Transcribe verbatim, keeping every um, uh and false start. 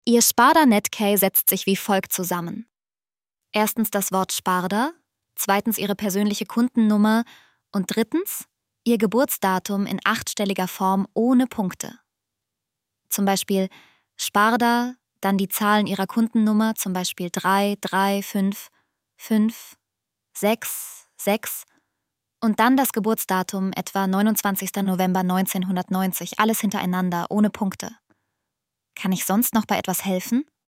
Ihr Sparda-Netkey setzt sich wie folgt zusammen. Erstens das Wort Sparda, zweitens Ihre persönliche Kundennummer und drittens Ihr Geburtsdatum in achtstelliger Form ohne Punkte. Zum Beispiel Sparda, dann die Zahlen Ihrer Kundennummer, zum Beispiel drei drei fünf fünf sechs sechs und dann das Geburtsdatum etwa neunundzwanzigster November neunzehnhundertneunzig, alles hintereinander, ohne Punkte. Kann ich sonst noch bei etwas helfen?